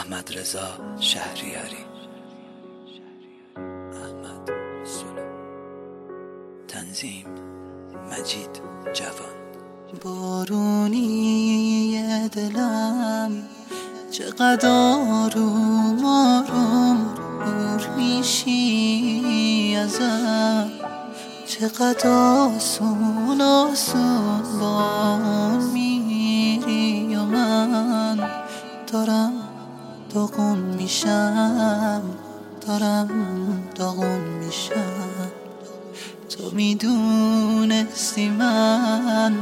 احمد رضا شهریاری. احمد سلو. تنظیم مجید جوان. بارونی دلم چقدر آروم آروم دور میشی ازم، چقدر آسون آسون با اون میری و من دارم داغون میشم، دارم داغون میشم. تو میدونستی من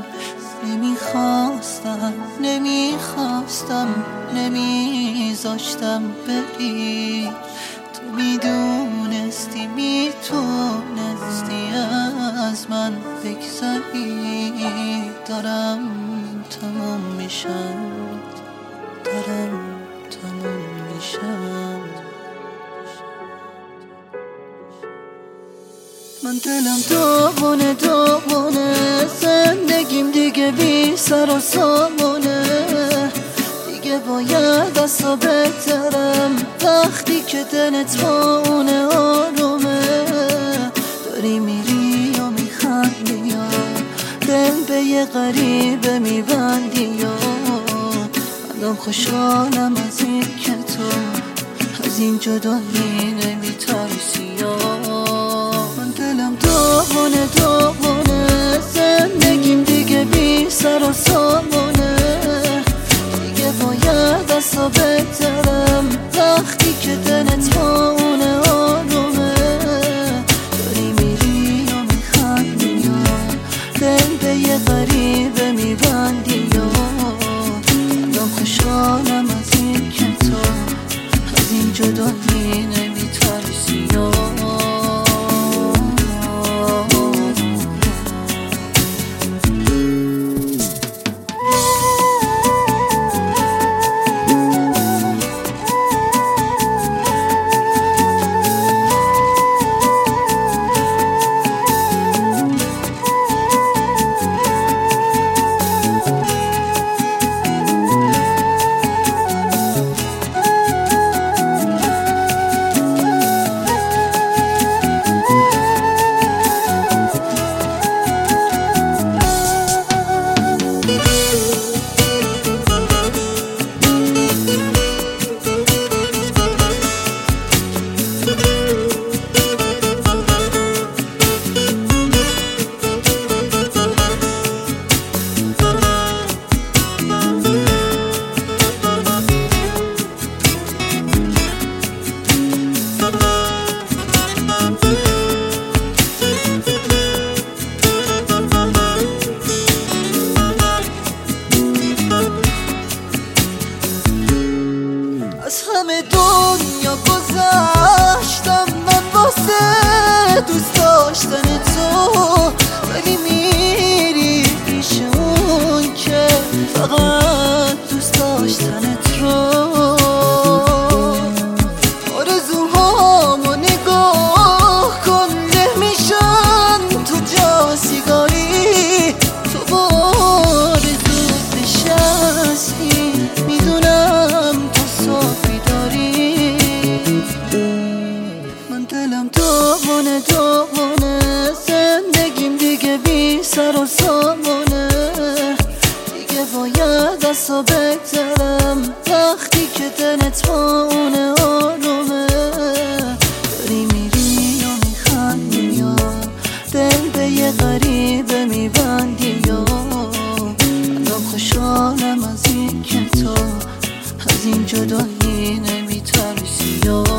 نمیخواستم نمیذاشتم بری. تو میدونستی میتونستی از من بگذری. دارم تموم میشم، دارم تموم میشم. من دلم داغونه زندگیم دیگه بی سر و سامونه. دیگه باید دستا بهترم وقتی که دلت با اونه آرومه. داری میری و میخندی یا دل به یه غریبه میبندی یا الان خوشحالم از این که تو از این جدایی نمیترسی یا. من دلم داغونه زندگیم دیگه بی سر و سامونه. دیگه باید دستا بهترم وقتی که دلت با اونه آرومه. داری میری و میخندی یا دل به یه غریبه میبندی یا الان خوشحالم از این که تو از این جدایی نمیترسی یا. از همه دنیا گذشتم من واسه دوست داشتن تو، ولی میری پیش اون که فقط دوست داشتنت رو. آرزوهامو نگاه کن نمیشن تو جا سیگاری. تو با آرزوت نشستی میدونم صافی داری. من دلم داغونه زندگیم دیگه بی سر و سامونه. دیگه باید دستا بهترم وقتی که دلت با اونه آرومه. داری میری و میخندی یا دل به یه غریبه میبندی یا الان خوشحالم از این که تو از این جدایی نمیترسی یا.